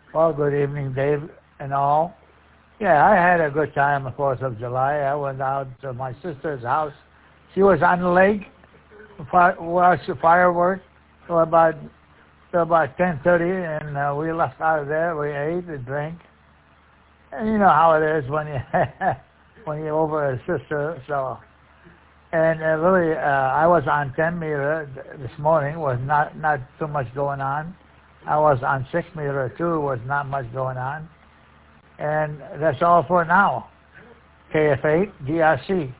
Well, good evening, Dave, and all. Yeah, I had a good time on 4th of July. I went out to my sister's house. She was on the lake, watched the fireworks till about 10:30, and we left out of there. We ate and drank. And you know how it is when you when you're over a sister. So, and really, I was on 10 meter this morning. Was not too much going on. I was on 6 meter too. Was not much going on. And that's all for now. KF8 DRC.